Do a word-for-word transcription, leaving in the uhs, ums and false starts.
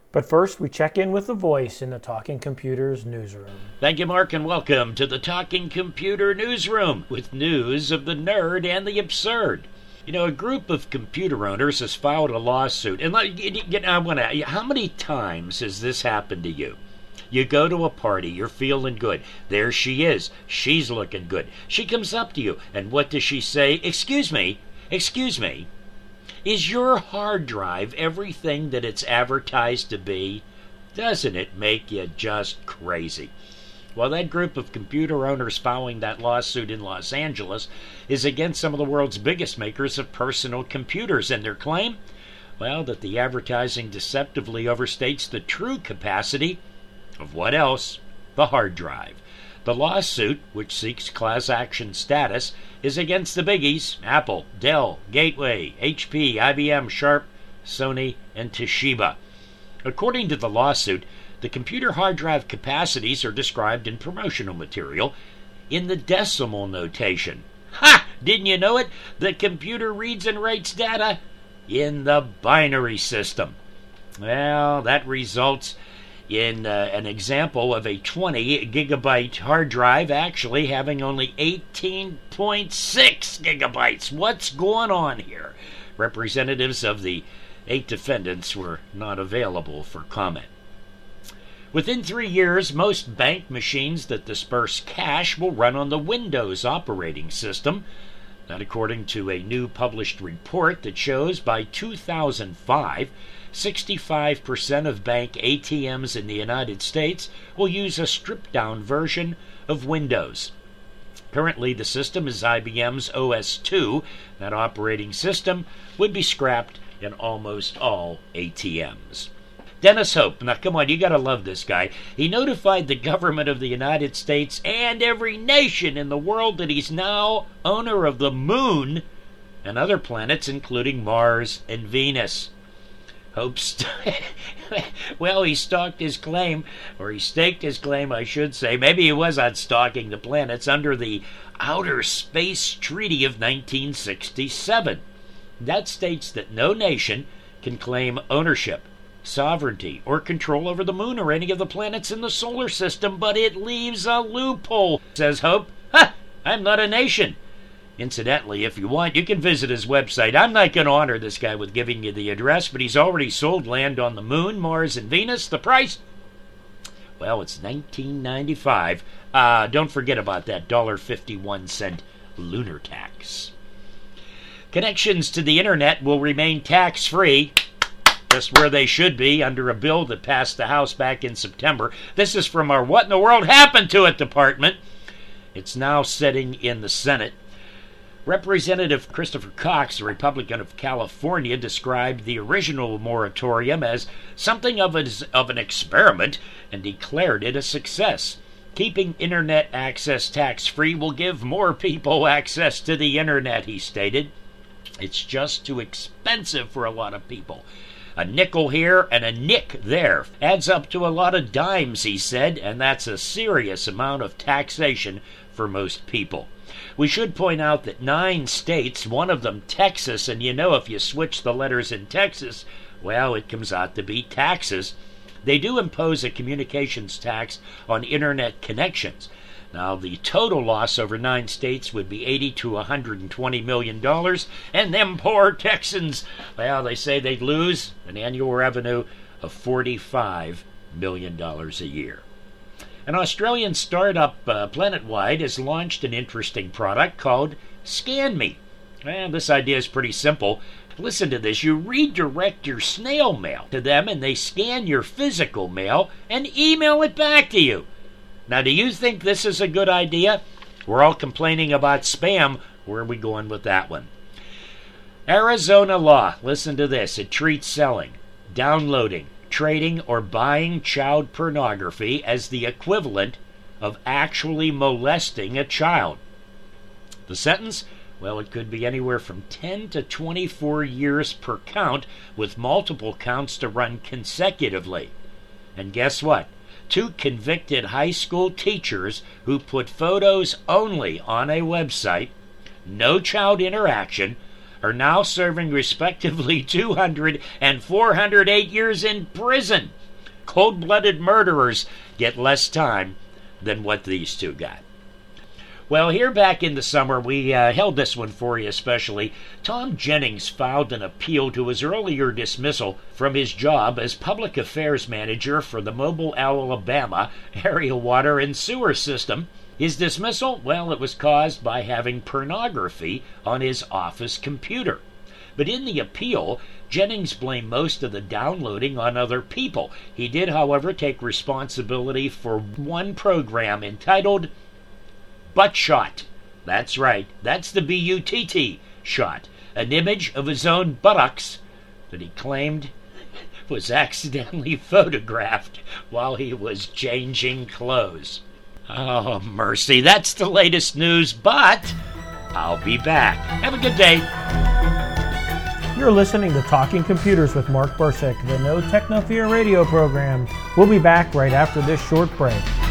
But first, we check in with the voice in the Talking Computers newsroom. Thank you, Mark, and welcome to the Talking Computer newsroom with news of the nerd and the absurd. You know, a group of computer owners has filed a lawsuit. And I want to, how many times has this happened to you? You go to a party, you're feeling good. There she is. She's looking good. She comes up to you, and what does she say? Excuse me, excuse me. Is your hard drive everything that it's advertised to be? Doesn't it make you just crazy? Well, that group of computer owners filing that lawsuit in Los Angeles is against some of the world's biggest makers of personal computers, and their claim? Well, that the advertising deceptively overstates the true capacity of what else? The hard drive. The lawsuit, which seeks class action status, is against the biggies: Apple, Dell, Gateway, H P, I B M, Sharp, Sony, and Toshiba. According to the lawsuit, the computer hard drive capacities are described in promotional material in the decimal notation. Ha! Didn't you know it? The computer reads and writes data in the binary system. Well, that results in uh, an example of a twenty gigabyte hard drive actually having only eighteen point six gigabytes. What's going on here? Representatives of the eight defendants were not available for comment. Within three years, most bank machines that disperse cash will run on the Windows operating system. That according to a new published report that shows by two thousand five, sixty-five percent of bank A T Ms in the United States will use a stripped-down version of Windows. Currently, the system is I B M's O S two. That operating system would be scrapped in almost all A T Ms. Dennis Hope, now come on, you gotta love this guy. He notified the government of the United States and every nation in the world that he's now owner of the moon and other planets, including Mars and Venus. Hope, st- well, he stalked his claim, or he staked his claim, I should say. Maybe he was on stalking the planets under the Outer Space Treaty of nineteen sixty-seven. That states that no nation can claim ownership, sovereignty, or control over the moon or any of the planets in the solar system, but it leaves a loophole, says Hope. Ha! I'm not a nation. Incidentally, if you want, you can visit his website. I'm not going to honor this guy with giving you the address, but he's already sold land on the moon, Mars, and Venus. The price? Well, it's nineteen ninety-five. Uh, don't forget about that one dollar and fifty-one cents lunar tax. Connections to the internet will remain tax-free, just where they should be, under a bill that passed the House back in September. This is from our What in the World Happened to It department. It's now sitting in the Senate. Representative Christopher Cox, a Republican of California, described the original moratorium as something of, a, of an experiment and declared it a success. Keeping internet access tax-free will give more people access to the internet, he stated. It's just too expensive for a lot of people. A nickel here and a nick there adds up to a lot of dimes, he said, and that's a serious amount of taxation for most people. We should point out that nine states, one of them Texas, and you know if you switch the letters in Texas, well, it comes out to be taxes. They do impose a communications tax on internet connections. Now, the total loss over nine states would be eighty to one hundred twenty million dollars, and them poor Texans, well, they say they'd lose an annual revenue of forty-five million dollars a year. An Australian startup, uh, PlanetWide, has launched an interesting product called ScanMe. Well, this idea is pretty simple. Listen to this. You redirect your snail mail to them, and they scan your physical mail and email it back to you. Now, do you think this is a good idea? We're all complaining about spam. Where are we going with that one? Arizona law. Listen to this. It treats selling, downloading, trading, or buying child pornography as the equivalent of actually molesting a child. The sentence? Well, it could be anywhere from ten to twenty-four years per count, with multiple counts to run consecutively. And guess what? Two convicted high school teachers who put photos only on a website, no child interaction, are now serving respectively two hundred and four hundred eight years in prison. cold-blooded murderers get less time than what these two got. Well, here back in the summer, we uh, held this one for you especially. Tom Jennings filed an appeal to his earlier dismissal from his job as public affairs manager for the Mobile, Alabama area water and sewer system. His dismissal, well, it was caused by having pornography on his office computer. But in the appeal, Jennings blamed most of the downloading on other people. He did, however, take responsibility for one program entitled Butt Shot. That's right, that's the B U T T shot, an image of his own buttocks that he claimed was accidentally photographed while he was changing clothes. Oh, mercy, that's the latest news, but I'll be back. Have a good day. You're listening to Talking Computers with Mark Bursick, the No Techno Fear radio program. We'll be back right after this short break.